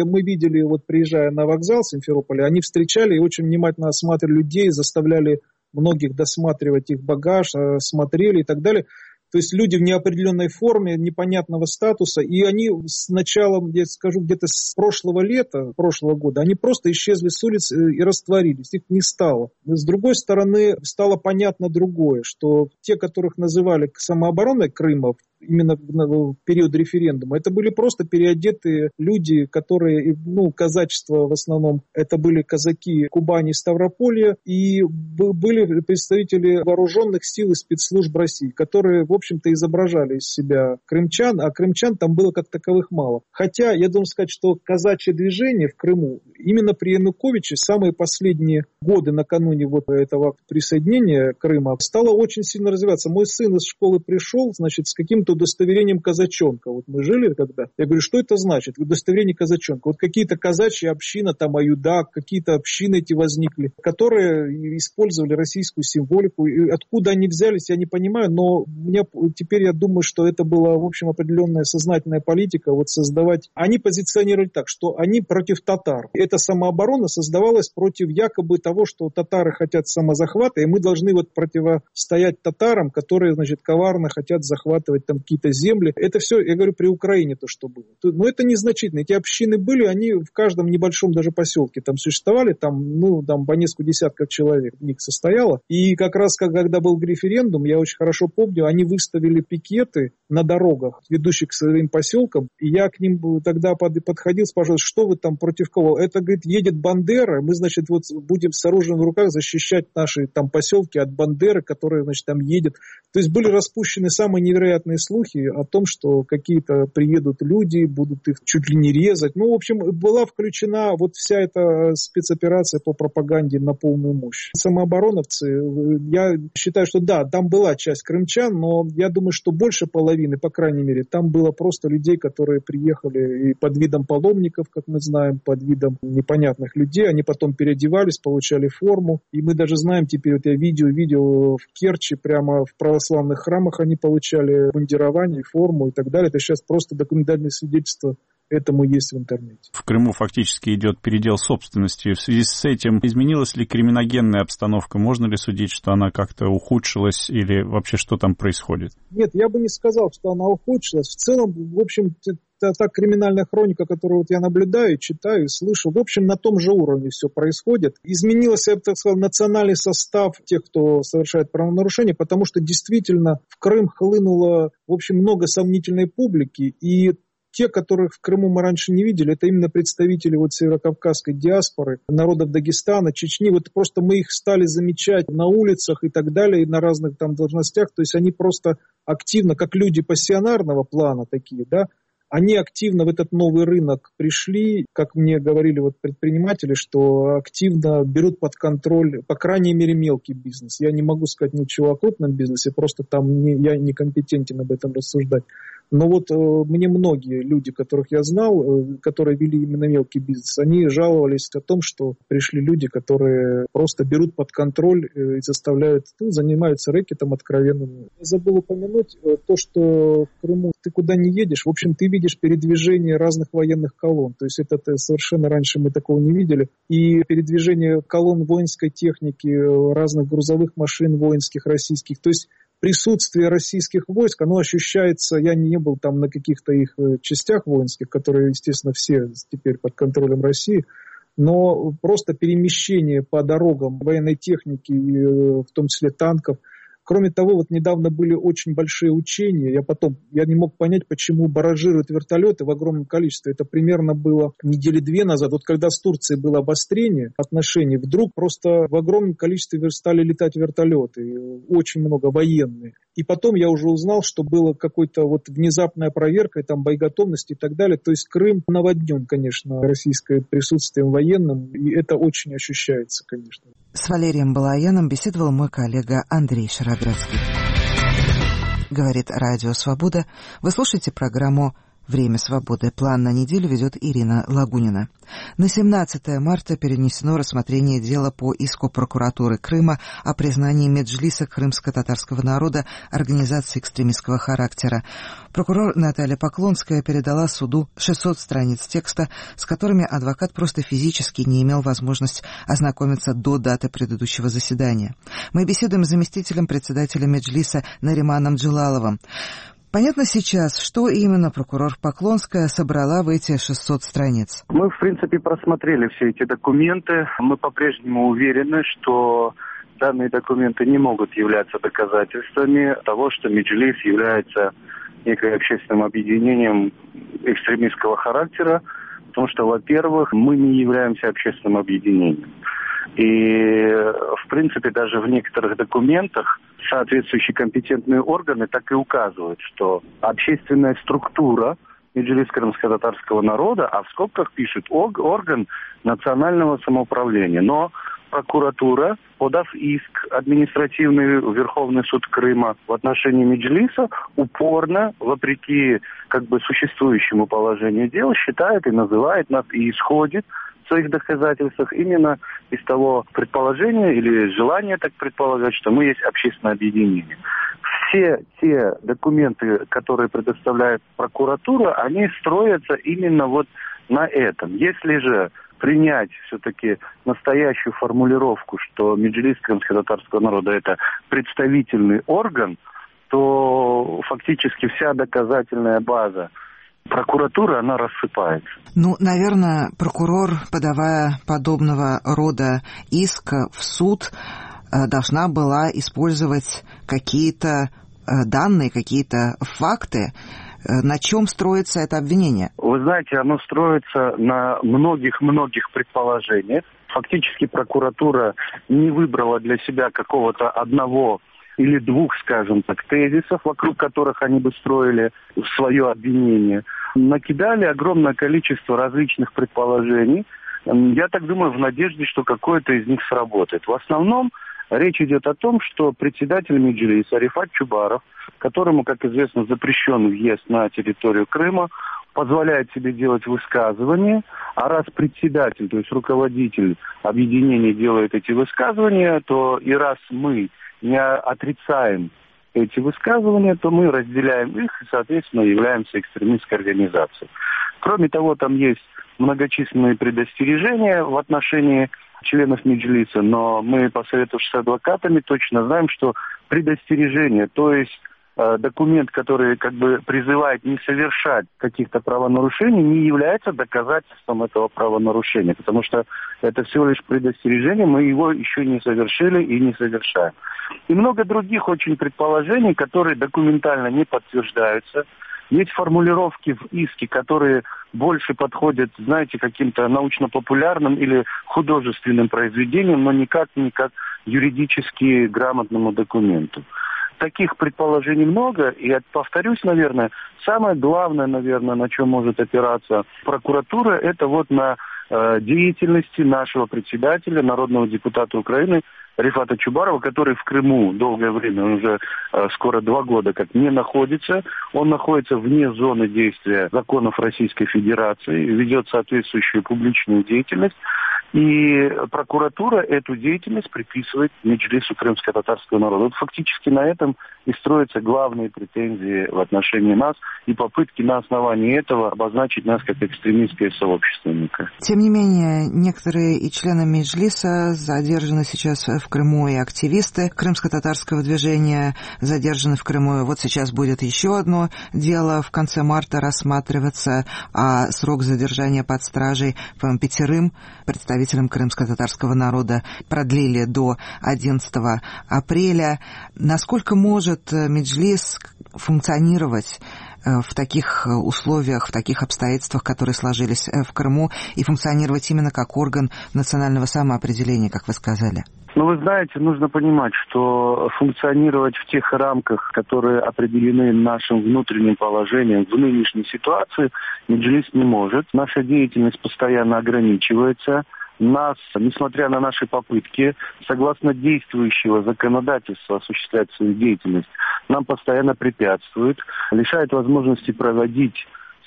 мы видели, вот приезжая на вокзал Симферополя, они встречали и очень внимательно осматривали людей, заставляли многих досматривать их багаж, смотрели и так далее. То есть люди в неопределенной форме, непонятного статуса, и они с началом, я скажу, где-то с прошлого лета, прошлого года, они просто исчезли с улиц и растворились, их не стало. С другой стороны, стало понятно другое, что те, которых называли самообороной Крыма, именно в период референдума, это были просто переодетые люди, которые, казачество в основном, это были казаки Кубани и Ставрополья, и были представители вооруженных сил и спецслужб России, которые, в общем-то, изображали из себя крымчан, а крымчан там было как таковых мало. Хотя, я должен сказать, что казачье движение в Крыму именно при Януковиче самые последние годы накануне вот этого присоединения Крыма стало очень сильно развиваться. Мой сын из школы пришел, значит, с каким-то удостоверением казачонка. Вот мы жили когда. Я говорю, что это значит? Удостоверение казачонка. Вот какие-то казачьи общины, там Аюдак, какие-то общины эти возникли, которые использовали российскую символику. И откуда они взялись, я не понимаю, но теперь я думаю, что это была, в общем, определенная сознательная политика вот создавать. Они позиционировали так, что они против татар. Эта самооборона создавалась против якобы того, что татары хотят самозахвата, и мы должны вот противостоять татарам, которые, значит, коварно хотят захватывать там какие-то земли. Это все, я говорю, при Украине то, что было. Но это незначительно. Эти общины были, они в каждом небольшом даже поселке там существовали, там по несколько десятков человек в них состояло. И как раз, когда был референдум, я очень хорошо помню, они выставили пикеты на дорогах, ведущих к своим поселкам, и я к ним тогда подходил, спрашивал, что вы там против кого? Это, говорит, едет Бандера, мы, значит, вот будем с оружием в руках защищать наши там поселки от Бандеры, которая, значит, там едет. То есть были распущены самые невероятные слухи о том, что какие-то приедут люди, будут их чуть ли не резать. В общем, была включена вот вся эта спецоперация по пропаганде на полную мощь. Самообороновцы, я считаю, что да, там была часть крымчан, но я думаю, что больше половины, по крайней мере, там было просто людей, которые приехали и под видом паломников, как мы знаем, под видом непонятных людей. Они потом переодевались, получали форму. И мы даже знаем теперь, вот я видео в Керчи, прямо в православных храмах они получали бандирование, форму и так далее. Это сейчас просто документальное свидетельство этому есть в интернете. В Крыму фактически идет передел собственности. В связи с этим изменилась ли криминогенная обстановка? Можно ли судить, что она как-то ухудшилась или вообще что там происходит? Нет, я бы не сказал, что она ухудшилась. В целом, в общем, та криминальная хроника, которую вот я наблюдаю, читаю и слышу, в общем, на том же уровне все происходит. Изменился, я бы так сказал, национальный состав тех, кто совершает правонарушения, потому что действительно в Крым хлынуло, в общем, много сомнительной публики, и те, которых в Крыму мы раньше не видели, это именно представители вот северокавказской диаспоры, народов Дагестана, Чечни. Вот просто мы их стали замечать на улицах и так далее, и на разных там должностях. То есть они просто активно, как люди пассионарного плана такие, да, они активно в этот новый рынок пришли, как мне говорили вот предприниматели, что активно берут под контроль, по крайней мере, мелкий бизнес. Я не могу сказать ничего о крупном бизнесе, просто там я не компетентен об этом рассуждать. Но вот мне многие люди, которых я знал, которые вели именно мелкий бизнес, они жаловались о том, что пришли люди, которые просто берут под контроль и заставляют, занимаются рэкетом откровенным. Я забыл упомянуть то, что в Крыму ты куда не едешь, в общем, ты видишь передвижение разных военных колонн. То есть это совершенно раньше мы такого не видели. И передвижение колонн воинской техники, разных грузовых машин воинских, российских. То есть присутствие российских войск, оно ощущается, я не был там на каких-то их частях воинских, которые, естественно, все теперь под контролем России, но просто перемещение по дорогам военной техники, в том числе танков. Кроме того, вот недавно были очень большие учения. Я не мог понять, почему баражируют вертолеты в огромном количестве. Это примерно было недели 2 назад. Вот когда с Турцией было обострение отношений, вдруг просто в огромном количестве стали летать вертолеты. Очень много военные. И потом я уже узнал, что была какая-то вот внезапная проверка, там боеготовности и так далее. То есть Крым наводнен, конечно, российским присутствием военным. И это очень ощущается, конечно. С Валерием Балаяном беседовал мой коллега Андрей Шароградский. Говорит Радио Свобода. Вы слушаете программу Время свободы. План на неделю ведет Ирина Лагунина. На 17 марта перенесено рассмотрение дела по иску прокуратуры Крыма о признании Меджлиса крымско-татарского народа организацией экстремистского характера. Прокурор Наталья Поклонская передала суду 600 страниц текста, с которыми адвокат просто физически не имел возможности ознакомиться до даты предыдущего заседания. Мы беседуем с заместителем председателя Меджлиса Нариманом Джилаловым. Понятно сейчас, что именно прокурор Поклонская собрала в эти 600 страниц? Мы, в принципе, просмотрели все эти документы. Мы по-прежнему уверены, что данные документы не могут являться доказательствами того, что Меджлис является неким общественным объединением экстремистского характера, потому что, во-первых, мы не являемся общественным объединением. И, в принципе, даже в некоторых документах соответствующие компетентные органы так и указывают, что общественная структура Меджлис крымско-татарского народа, а в скобках пишут орган национального самоуправления. Но прокуратура, подав иск административный в Верховный суд Крыма в отношении Меджлиса, упорно, вопреки существующему положению дел, считает и называет нас и исходит в своих доказательствах именно из того предположения или желания так предполагать, что мы есть общественное объединение. Все те документы, которые предоставляет прокуратура, они строятся именно на этом. Если же принять все-таки настоящую формулировку, что Меджлис крымско-татарского народа это представительный орган, то фактически вся доказательная база прокуратура, она рассыпается. Наверное, прокурор, подавая подобного рода иск в суд, должна была использовать какие-то данные, какие-то факты. На чем строится это обвинение? Вы знаете, оно строится на многих-многих предположениях. Фактически прокуратура не выбрала для себя какого-то одного или двух, скажем так, тезисов, вокруг которых они бы строили свое обвинение. Накидали огромное количество различных предположений. Я так думаю, в надежде, что какое-то из них сработает. В основном речь идет о том, что председатель Меджлиса Рифат Чубаров, которому, как известно, запрещен въезд на территорию Крыма, позволяет себе делать высказывания, а раз председатель, то есть руководитель объединения делает эти высказывания, то и раз мы не отрицаем эти высказывания, то мы разделяем их и, соответственно, являемся экстремистской организацией. Кроме того, там есть многочисленные предостережения в отношении членов Меджлиса, но мы, посоветовавшись с адвокатами, точно знаем, что предостережение, то есть документ, который призывает не совершать каких-то правонарушений, не является доказательством этого правонарушения, потому что это всего лишь предостережение, мы его еще не совершили и не совершаем. И много других очень предположений, которые документально не подтверждаются. Есть формулировки в иске, которые больше подходят, знаете, каким-то научно-популярным или художественным произведениям, но никак не как юридически грамотному документу. Таких предположений много, и, повторюсь, наверное, самое главное, на чем может опираться прокуратура, это на деятельности нашего председателя, народного депутата Украины Рифата Чубарова, который в Крыму долгое время, он уже скоро 2 года как не находится. Он находится вне зоны действия законов Российской Федерации, ведет соответствующую публичную деятельность. И прокуратура эту деятельность приписывает Меджлису крымско-татарского народа. Вот фактически на этом и строятся главные претензии в отношении нас и попытки на основании этого обозначить нас как экстремистское сообщество. Тем не менее, некоторые и члены Меджлиса задержаны сейчас в Крыму, и активисты крымско-татарского движения задержаны в Крыму. Вот сейчас будет еще одно дело в конце марта рассматриваться, а срок задержания под стражей 5 представителям крымско-татарского народа продлили до 11 апреля. Насколько может Меджлис функционировать в таких условиях, в таких обстоятельствах, которые сложились в Крыму, и функционировать именно как орган национального самоопределения, как вы сказали? Вы знаете, нужно понимать, что функционировать в тех рамках, которые определены нашим внутренним положением в нынешней ситуации, Меджлис не может. Наша деятельность постоянно ограничивается. Нас, несмотря на наши попытки, согласно действующего законодательства осуществлять свою деятельность, нам постоянно препятствуют, лишают возможности проводить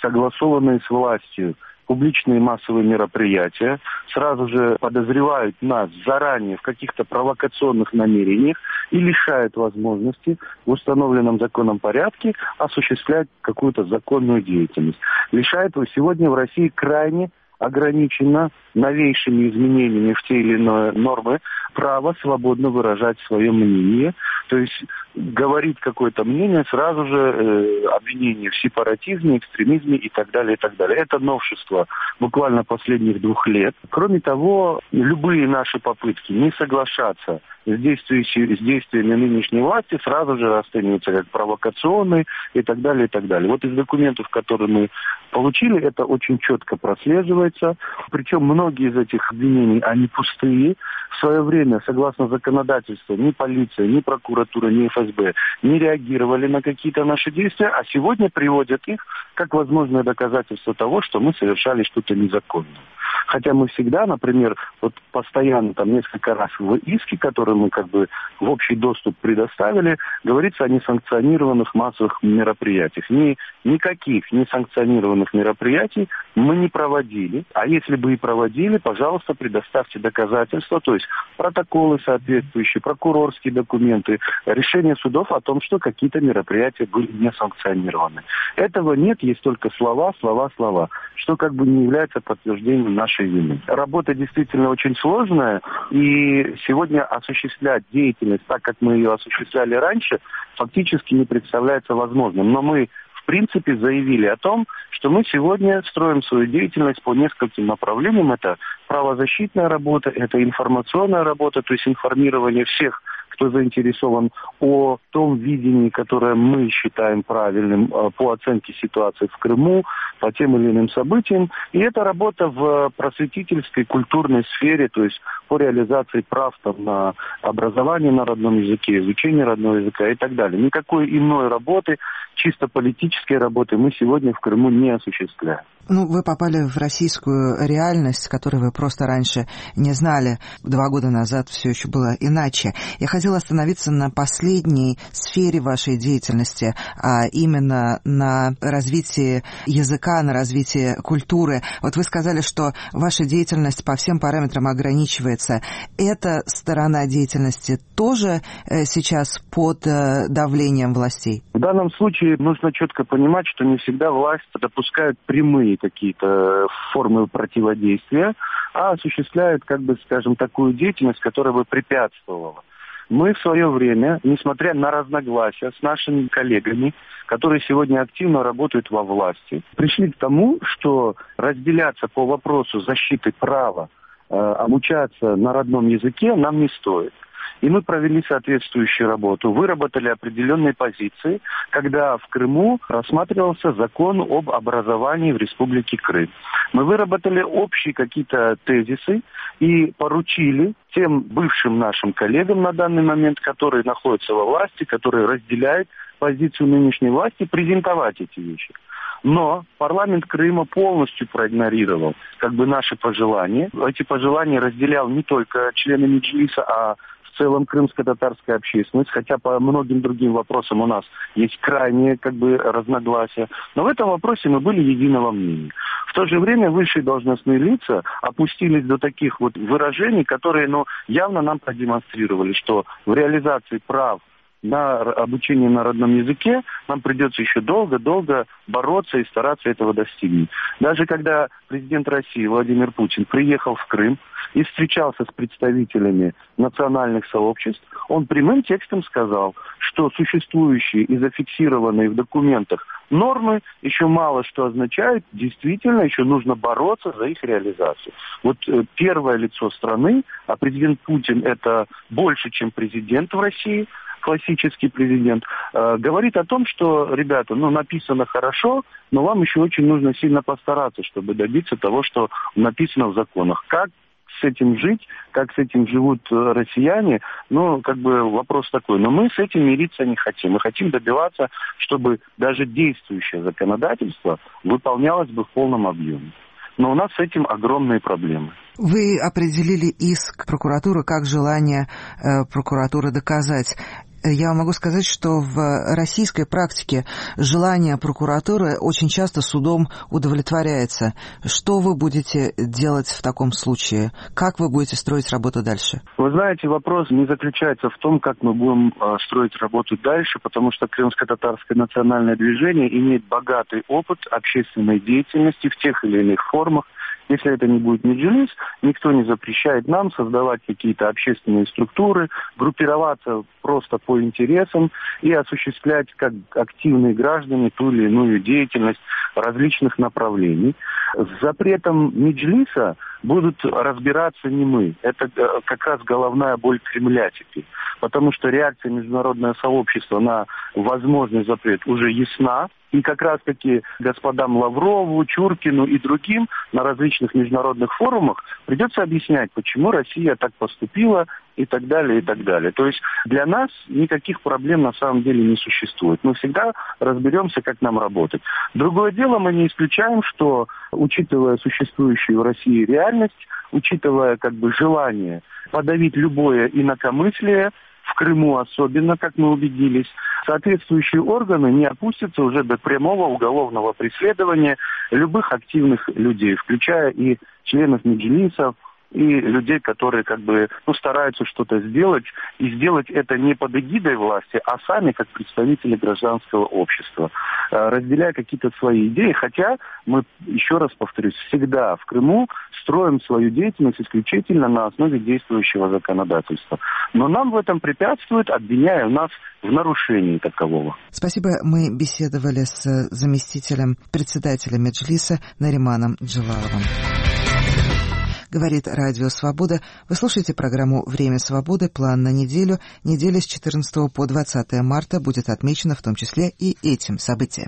согласованные с властью публичные массовые мероприятия, сразу же подозревают нас заранее в каких-то провокационных намерениях и лишают возможности в установленном законом порядке осуществлять какую-то законную деятельность. Лишает его сегодня в России крайне ограничено новейшими изменениями в те или иные нормы право свободно выражать свое мнение. То есть говорить какое-то мнение, сразу же обвинение в сепаратизме, экстремизме и так далее, и так далее. Это новшество буквально последних 2 лет. Кроме того, любые наши попытки не соглашаться с действиями нынешней власти сразу же расцениваются как провокационные и так далее, и так далее. Вот из документов, которые мы получили, это очень четко прослеживается. Причем многие из этих обвинений, они пустые. В свое время, согласно законодательству, ни полиция, ни прокуратура, ни ФСБ не реагировали на какие-то наши действия, а сегодня приводят их как возможное доказательство того, что мы совершали что-то незаконное. Хотя мы всегда, например, вот постоянно там несколько раз в иске, которые мы как бы в общий доступ предоставили, говорится о несанкционированных массовых мероприятиях. Никаких несанкционированных мероприятий мы не проводили. А если бы и проводили, пожалуйста, предоставьте доказательства, то есть протоколы соответствующие, прокурорские документы, решения судов о том, что какие-то мероприятия были не санкционированы. Этого нет, есть только слова, что как бы не является подтверждением нашей вины. Работа действительно очень сложная, и сегодня осуществлять деятельность так, как мы ее осуществляли раньше, фактически не представляется возможным. Но мы в принципе заявили о том, что мы сегодня строим свою деятельность по нескольким направлениям. Это правозащитная работа, это информационная работа, то есть информирование всех, кто заинтересован, о том видении, которое мы считаем правильным по оценке ситуации в Крыму, по тем или иным событиям. И это работа в просветительской, культурной сфере, то есть по реализации прав там, на образование на родном языке, изучение родного языка и так далее. Никакой иной работы, чисто политической работы мы сегодня в Крыму не осуществляем. Вы попали в российскую реальность, которую вы просто раньше не знали. 2 года назад все еще было иначе. Я хотела остановиться на последней сфере вашей деятельности, а именно на развитии языка, на развитии культуры. Вот вы сказали, что ваша деятельность по всем параметрам ограничивается. Эта сторона деятельности тоже сейчас под давлением властей? В данном случае нужно четко понимать, что не всегда власть допускает прямые какие-то формы противодействия, а осуществляет, такую деятельность, которая бы препятствовала. Мы в свое время, несмотря на разногласия с нашими коллегами, которые сегодня активно работают во власти, пришли к тому, что разделяться по вопросу защиты права обучаться на родном языке нам не стоит. И мы провели соответствующую работу, выработали определенные позиции, когда в Крыму рассматривался закон об образовании в Республике Крым. Мы выработали общие какие-то тезисы и поручили тем бывшим нашим коллегам на данный момент, которые находятся во власти, которые разделяют позицию нынешней власти, презентовать эти вещи. Но парламент Крыма полностью проигнорировал наши пожелания. Эти пожелания разделял не только члены Меджлиса, а в целом крымско-татарская общественность, хотя по многим другим вопросам у нас есть крайние разногласия. Но в этом вопросе мы были единого мнения. В то же время высшие должностные лица опустились до таких выражений, которые явно нам продемонстрировали, что в реализации прав на обучение на родном языке нам придется еще долго-долго бороться и стараться этого достигнуть. Даже когда президент России Владимир Путин приехал в Крым и встречался с представителями национальных сообществ, он прямым текстом сказал, что существующие и зафиксированные в документах нормы еще мало что означают, действительно еще нужно бороться за их реализацию. Первое лицо страны, а президент Путин это больше, чем президент в России, классический президент, говорит о том, что, ребята, написано хорошо, но вам еще очень нужно сильно постараться, чтобы добиться того, что написано в законах. Как с этим жить, как с этим живут россияне, вопрос такой. Но мы с этим мириться не хотим. Мы хотим добиваться, чтобы даже действующее законодательство выполнялось бы в полном объеме. Но у нас с этим огромные проблемы. Вы определили иск прокуратуры как желание прокуратуры доказать. Я могу сказать, что в российской практике желание прокуратуры очень часто судом удовлетворяется. Что вы будете делать в таком случае? Как вы будете строить работу дальше? Вы знаете, вопрос не заключается в том, как мы будем строить работу дальше, потому что Крымско-татарское национальное движение имеет богатый опыт общественной деятельности в тех или иных формах. Если это не будет Меджлис, никто не запрещает нам создавать какие-то общественные структуры, группироваться просто по интересам и осуществлять как активные граждане ту или иную деятельность различных направлений. С запретом Меджлиса будут разбираться не мы. Это как раз головная боль Кремля теперь. Потому что реакция международного сообщества на возможный запрет уже ясна. И как раз-таки господам Лаврову, Чуркину и другим на различных международных форумах придется объяснять, почему Россия так поступила и так далее, и так далее. То есть для нас никаких проблем на самом деле не существует. Мы всегда разберемся, как нам работать. Другое дело, мы не исключаем, что, учитывая существующую в России реальность, учитывая желание подавить любое инакомыслие, в Крыму особенно, как мы убедились, соответствующие органы не опустятся уже до прямого уголовного преследования любых активных людей, включая и членов Меджлиса, и людей, которые стараются что-то сделать, и сделать это не под эгидой власти, а сами как представители гражданского общества, разделяя какие-то свои идеи. Хотя мы, еще раз повторюсь, всегда в Крыму строим свою деятельность исключительно на основе действующего законодательства. Но нам в этом препятствуют, обвиняя нас в нарушении такового. Спасибо. Мы беседовали с заместителем председателя Меджлиса Нариманом Джилаловым. Говорит Радио Свобода. Вы слушаете программу «Время свободы». План на неделю. Неделя с 14 по 20 марта будет отмечена в том числе и этим событием.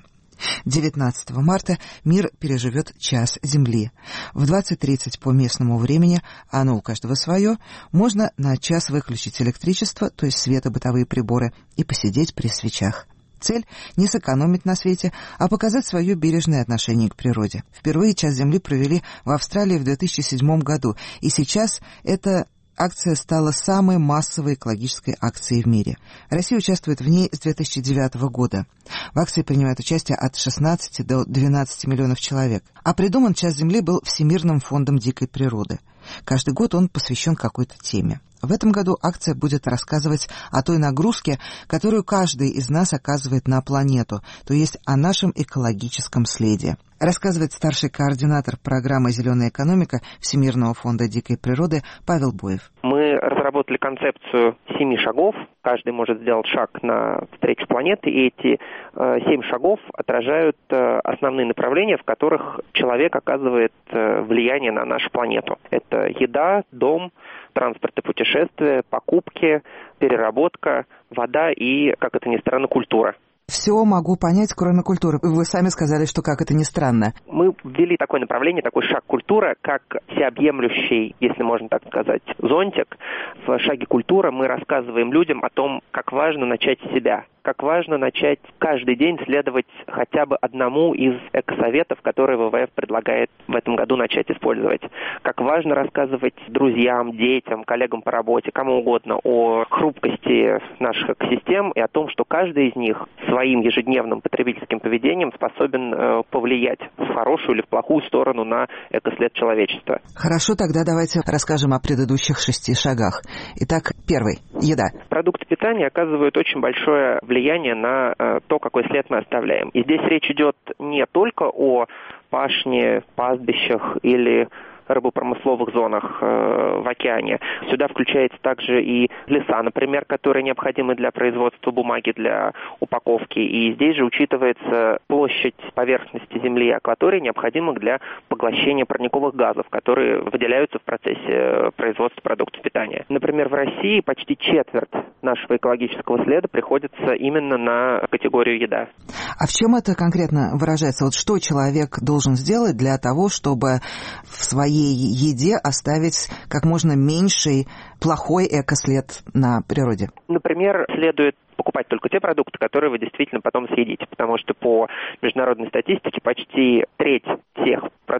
19 марта мир переживет час Земли. В 20:30 по местному времени, оно у каждого свое, можно на час выключить электричество, то есть свет и бытовые приборы, и посидеть при свечах. Цель – не сэкономить на свете, а показать свое бережное отношение к природе. Впервые час Земли провели в Австралии в 2007 году, и сейчас эта акция стала самой массовой экологической акцией в мире. Россия участвует в ней с 2009 года. В акции принимают участие от 16 до 12 миллионов человек. А придуман час Земли был Всемирным фондом дикой природы. Каждый год он посвящен какой-то теме. В этом году акция будет рассказывать о той нагрузке, которую каждый из нас оказывает на планету, то есть о нашем экологическом следе. Рассказывает старший координатор программы «Зеленая экономика» Всемирного фонда дикой природы Павел Боев. Мы разработали концепцию 7 шагов. Каждый может сделать шаг на встречу планеты, и эти 7 шагов отражают основные направления, в которых человек оказывает влияние на нашу планету. Это еда, дом, транспорт и путешествия, покупки, переработка, вода и, как это ни странно, культура. Все могу понять, кроме культуры. Вы сами сказали, что как это ни странно. Мы ввели такое направление, такой шаг культура, как всеобъемлющий, если можно так сказать, зонтик. В шаге культура мы рассказываем людям о том, как важно начать с себя. Как важно начать каждый день следовать хотя бы одному из экосоветов, которые ВВФ предлагает в этом году начать использовать. Как важно рассказывать друзьям, детям, коллегам по работе, кому угодно о хрупкости наших экосистем и о том, что каждый из них своим ежедневным потребительским поведением способен повлиять в хорошую или в плохую сторону на экослед человечества. Хорошо, тогда давайте расскажем о предыдущих 6 шагах. Итак, первый – еда. Продукты питания оказывают очень большое влияние на то, какой след мы оставляем. И здесь речь идет не только о пашне, пастбищах или рыбопромысловых зонах в океане. Сюда включается также и леса, например, которые необходимы для производства бумаги для упаковки. И здесь же учитывается площадь поверхности земли и акватории, необходимых для поглощения парниковых газов, которые выделяются в процессе производства продуктов питания. Например, в России почти четверть нашего экологического следа приходится именно на категорию еда. А в чем это конкретно выражается? Вот что человек должен сделать для того, чтобы в своей еде оставить как можно меньший плохой экослед на природе? Например, следует покупать только те продукты, которые вы действительно потом съедите, потому что по международной статистике почти треть всех продуктов питания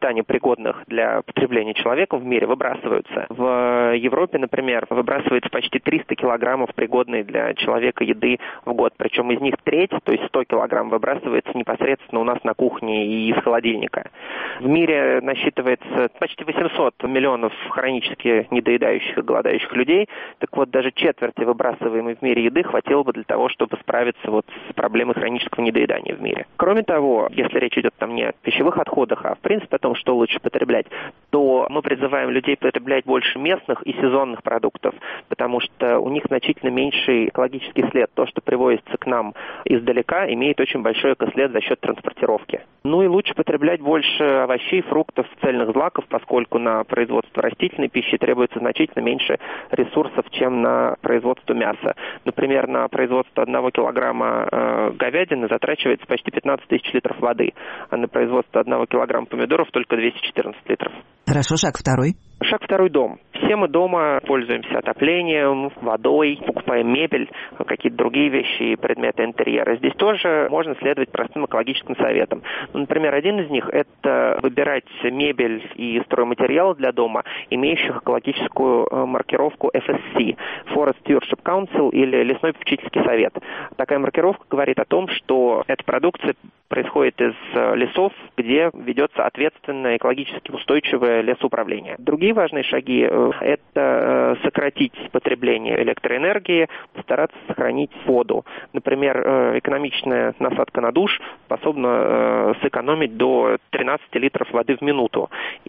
питания, пригодных для потребления человеком в мире, выбрасываются. В Европе, например, выбрасывается почти 300 килограммов пригодной для человека еды в год. Причем из них треть, то есть 100 килограмм, выбрасывается непосредственно у нас на кухне и из холодильника. В мире насчитывается почти 800 миллионов хронически недоедающих и голодающих людей. Так вот, даже четверти выбрасываемой в мире еды хватило бы для того, чтобы справиться с проблемой хронического недоедания в мире. Кроме того, если речь идет не о пищевых отходах, а в принципе о том, что лучше потреблять, то мы призываем людей потреблять больше местных и сезонных продуктов, потому что у них значительно меньший экологический след. То, что привозится к нам издалека, имеет очень большой экослед за счет транспортировки. Ну и лучше потреблять больше овощей, фруктов, цельных злаков, поскольку на производство растительной пищи требуется значительно меньше ресурсов, чем на производство мяса. Например, на производство 1 килограмма говядины затрачивается почти 15 тысяч литров воды, а на производство 1 килограмма помидоров только 214 литров. Хорошо, шаг второй. Шаг второй – дом. Все мы дома пользуемся отоплением, водой, покупаем мебель, какие-то другие вещи и предметы интерьера. Здесь тоже можно следовать простым экологическим советам. Например, один из них – это выбирать мебель и стройматериалы для дома, имеющих экологическую маркировку FSC – Forest Stewardship Council или Лесной попечительский совет. Такая маркировка говорит о том, что эта продукция происходит из лесов, где ведется ответственное, экологически устойчивое лесоуправление. Другие важные шаги – это сократить потребление электроэнергии, постараться сохранить воду. Например, экономичная насадка на душ способна сэкономить до 13 литров воды в минуту.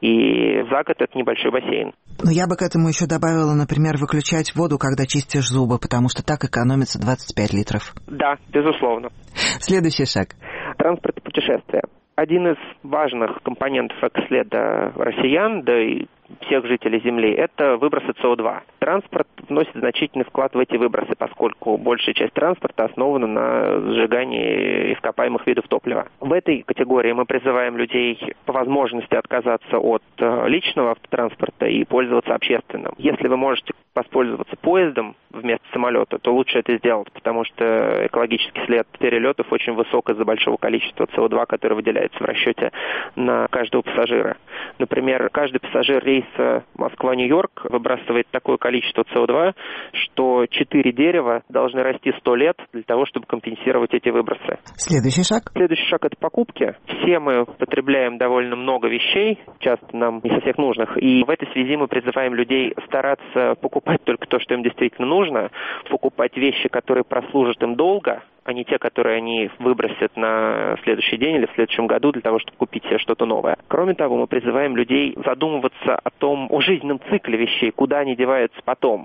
И за год это небольшой бассейн. Но я бы к этому еще добавила, например, выключать воду, когда чистишь зубы, потому что так экономится 25 литров. Да, безусловно. Следующий шаг. Транспорт и путешествия. Один из важных компонентов экоследа россиян, да и всех жителей Земли, это выбросы СО2. Транспорт вносит значительный вклад в эти выбросы, поскольку большая часть транспорта основана на сжигании ископаемых видов топлива. В этой категории мы призываем людей по возможности отказаться от личного автотранспорта и пользоваться общественным. Если вы можете воспользоваться поездом вместо самолета, то лучше это сделать, потому что экологический след перелетов очень высок из-за большого количества СО2, которое выделяется в расчете на каждого пассажира. Например, каждый пассажир рейса Москва-Нью-Йорк выбрасывает такое количество СО2, что 4 дерева должны расти 100 лет для того, чтобы компенсировать эти выбросы. Следующий шаг? Следующий шаг – это покупки. Все мы потребляем довольно много вещей, часто нам не со всех нужных, и в этой связи мы призываем людей стараться покупать только то, что им действительно нужно, покупать вещи, которые прослужат им долго, а не те, которые они выбросят на следующий день или в следующем году для того, чтобы купить себе что-то новое. Кроме того, мы призываем людей задумываться о жизненном цикле вещей, куда они деваются потом.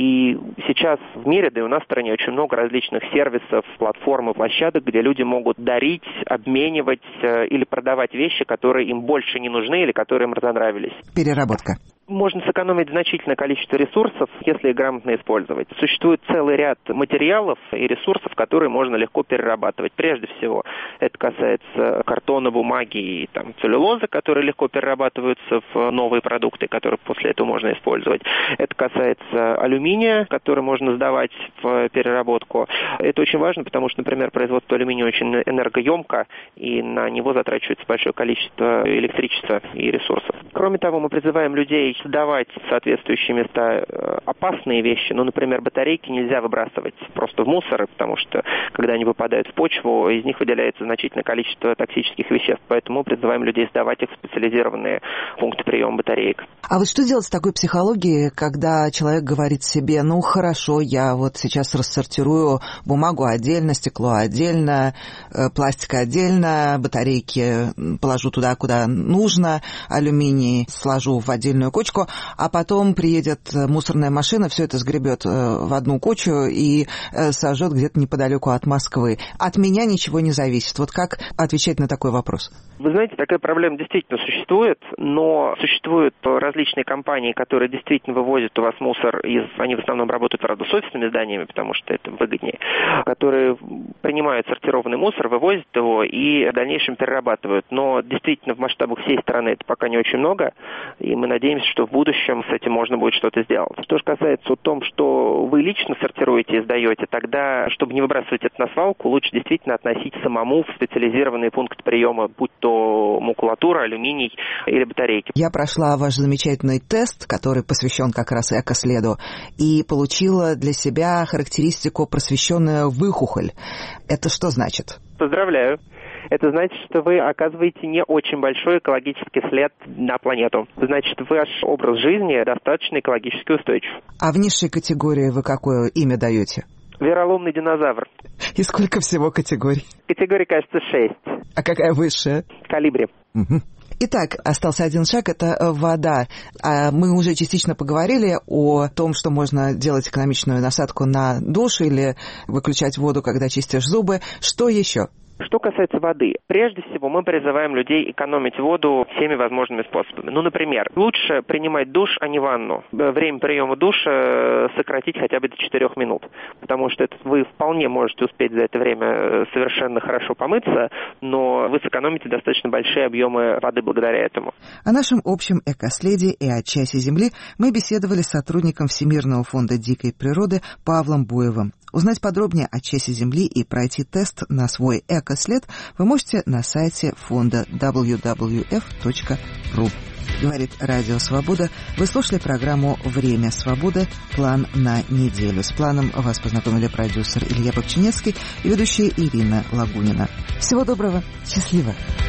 И сейчас в мире, да и у нас в стране, очень много различных сервисов, платформ и площадок, где люди могут дарить, обменивать или продавать вещи, которые им больше не нужны или которые им разонравились. Переработка. Можно сэкономить значительное количество ресурсов, если их грамотно использовать. Существует целый ряд материалов и ресурсов, которые можно легко перерабатывать. Прежде всего, это касается картона, бумаги и целлюлозы, которые легко перерабатываются в новые продукты, которые после этого можно использовать. Это касается алюминия, который можно сдавать в переработку. Это очень важно, потому что, например, производство алюминия очень энергоемко, и на него затрачивается большое количество электричества и ресурсов. Кроме того, мы призываем людей сдавать в соответствующие места опасные вещи. Например, батарейки нельзя выбрасывать просто в мусор, потому что, когда они попадают в почву, из них выделяется значительное количество токсических веществ. Поэтому мы призываем людей сдавать их в специализированные пункты приема батареек. А вот что делать с такой психологией, когда человек говорит себе: ну хорошо, я вот сейчас рассортирую бумагу отдельно, стекло отдельно, пластик отдельно, батарейки положу туда, куда нужно, алюминий сложу в отдельную кучу, а потом приедет мусорная машина, все это сгребет в одну кучу и сожжет где-то неподалеку от Москвы. От меня ничего не зависит. Вот как отвечать на такой вопрос? Вы знаете, такая проблема действительно существует, но существуют различные компании, которые действительно вывозят у вас мусор они в основном работают, правда, с офисными зданиями, потому что это выгоднее, которые принимают сортированный мусор, вывозят его и в дальнейшем перерабатывают. Но действительно в масштабах всей страны это пока не очень много, и мы надеемся, что в будущем с этим можно будет что-то сделать. Что же касается того, что вы лично сортируете и сдаете, тогда, чтобы не выбрасывать это на свалку, лучше действительно относить самому в специализированный пункт приема, будь то макулатура, алюминий или батарейки. Я прошла ваш замечательный тест, который посвящен как раз экоследу, и получила для себя характеристику «просвещенная выхухоль». Это что значит? Поздравляю. Это значит, что вы оказываете не очень большой экологический след на планету. Значит, ваш образ жизни достаточно экологически устойчив. А в низшей категории вы какое имя даете? Вероломный динозавр. И сколько всего категорий? Категорий, кажется, 6. А какая высшая? Колибри. Угу. Итак, остался один шаг, это вода. Мы уже частично поговорили о том, что можно делать экономичную насадку на душ или выключать воду, когда чистишь зубы. Что еще? Что касается воды, прежде всего мы призываем людей экономить воду всеми возможными способами. Например, лучше принимать душ, а не ванну. Время приема душа сократить хотя бы до 4 минут, потому что вы вполне можете успеть за это время совершенно хорошо помыться, но вы сэкономите достаточно большие объемы воды благодаря этому. О нашем общем экоследе и о часе Земли мы беседовали с сотрудником Всемирного фонда дикой природы Павлом Буевым. Узнать подробнее о часе Земли и пройти тест на свой экослед вы можете на сайте фонда www.f.ru. Говорит Радио Свобода. Вы слушали программу «Время свободы. План на неделю». С планом вас познакомили продюсер Илья Бобчинецкий и ведущая Ирина Лагунина. Всего доброго. Счастливо.